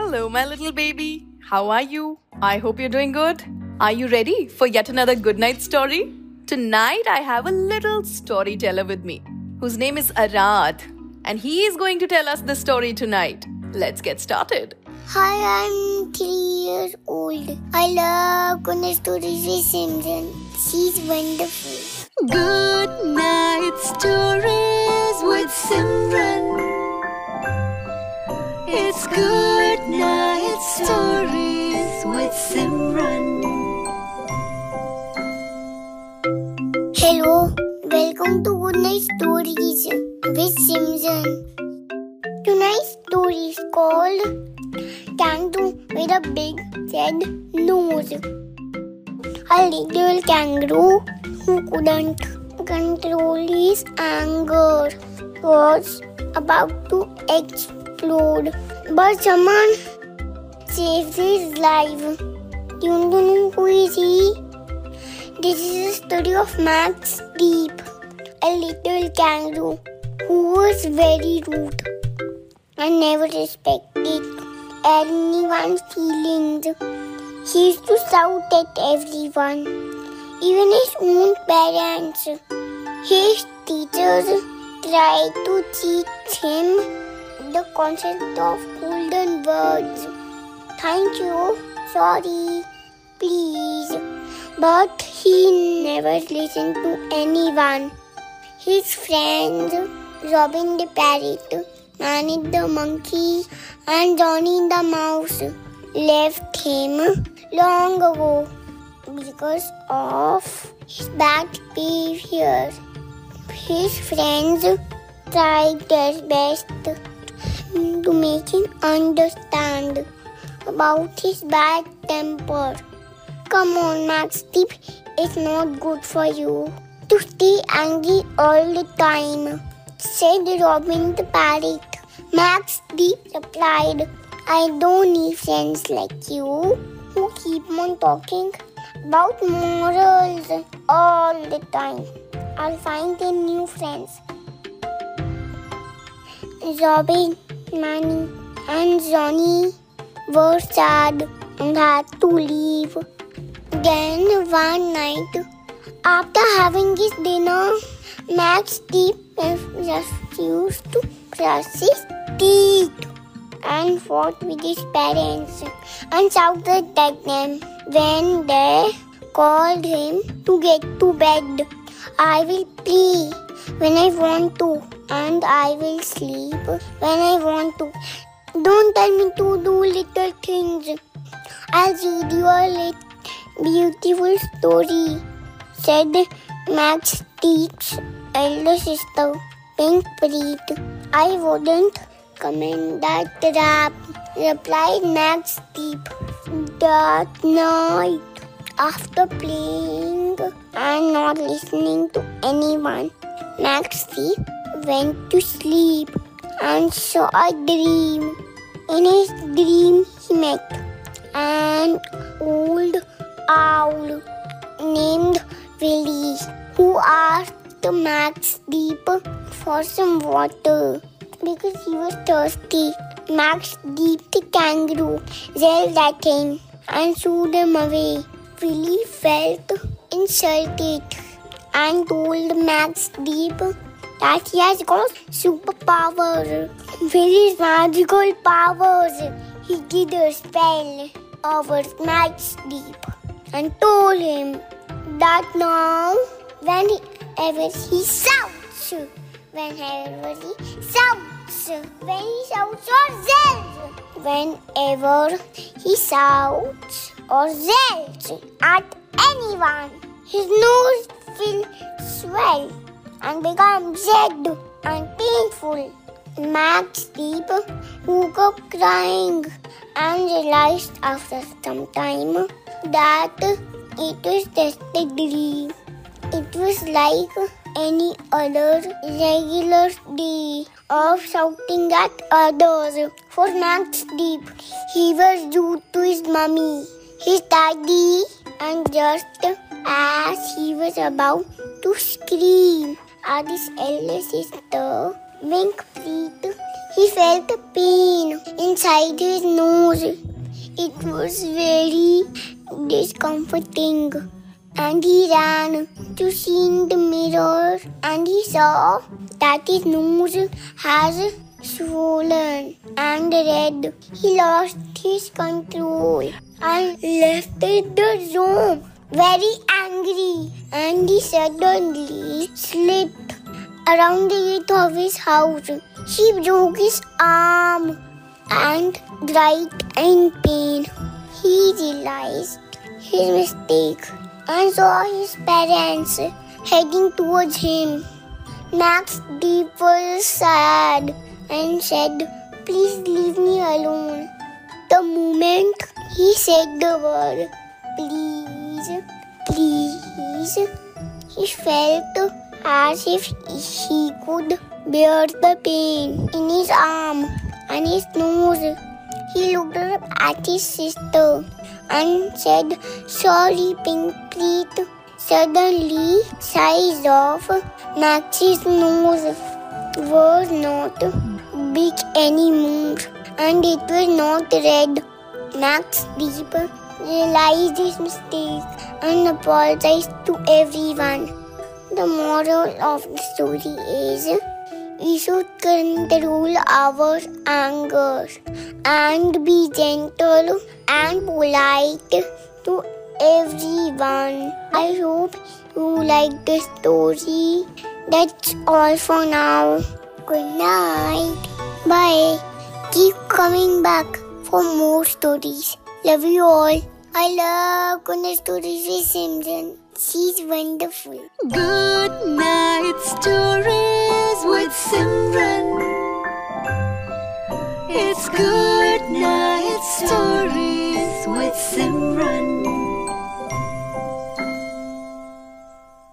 Hello, my little baby. How are you? I hope you're doing good. Are you ready for yet another good night story? Tonight, I have a little storyteller with me whose name is Arad, and he is going to tell us the story tonight. Let's get started. Hi, I'm 3 years old. I love good night stories with Simran. She's wonderful. Good night stories with Simran. It's good night stories with Simran. Hello, welcome to Good Night Stories with Simran. Tonight's story is called Kangaroo with a Big Red Nose. A little kangaroo who couldn't control his anger was about to explode, but someone saved his life. Do you know who is he? This is a story of Max Deep, a little kangaroo who was very rude and never respected anyone's feelings. He used to shout at everyone, even his own parents. His teachers tried to teach him the concept of golden words. Thank you, sorry, please. But he never listened to anyone. His friends, Robin the parrot, Manny the monkey, and Johnny the mouse left him long ago because of his bad behavior. His friends tried their best to make him understand about his bad temper. Come on, Max Deep, it's not good for you to stay angry all the time, said Robin the parrot. Max Deep replied, I don't need friends like you who keep on talking about morals all the time. I'll find them new friends. Robin, Manny, and Johnny were sad and had to leave. Then one night, after having his dinner, Max Deep refused to brush his teeth and fought with his parents and shouted at them when they called him to get to bed. I will play when I want to, and I will sleep when I want to. Don't tell me to do little things. I'll read you a beautiful story, said Max Deep's elder sister, Pink Preet. I wouldn't comment that rap, replied Max Deep. That night, after playing and not listening to anyone, Max Deep went to sleep and saw a dream. In his dream, he met an old owl named Willie, who asked Max Deep for some water because he was thirsty. Max Deep the kangaroo yelled at him and shooed him away. Willie felt insulted and told Max Deep that he has got superpower. Willie's magical powers. He did a spell over Max Deep and told him that now whenever he shouts or yells at anyone, his nose will swell and become red and painful. Max Deep woke up crying and realized after some time that it was just a dream. It was like any other regular day of shouting at others. For Max Deep, he was rude to his mummy, his daddy, and just as he was about to scream at his elder sister, wink Preet. He felt a pain inside his nose. It was very discomforting. And he ran to see in the mirror and he saw that his nose has swollen and red. He lost his control and left the room very angry, and he suddenly slipped around the gate of his house. He broke his arm and writhed in pain. He realized his mistake and saw his parents heading towards him. Max Deep was sad and said, "Please leave me alone." The moment he said the word, please, he felt as if he could bear the pain in his arm and his nose. He looked up at his sister and said, "Sorry, Pink Preet." Suddenly, size of Max's nose was not big anymore, and it was not red. Max Deep realized his mistake and apologized to everyone. The moral of the story is, we should control our anger and be gentle and polite to everyone. I hope you like the story. That's all for now. Good night. Bye. Keep coming back for more stories. Love you all. I love Good Night Stories with Simran. She's wonderful. Good night stories with Simran. It's good night stories with Simran.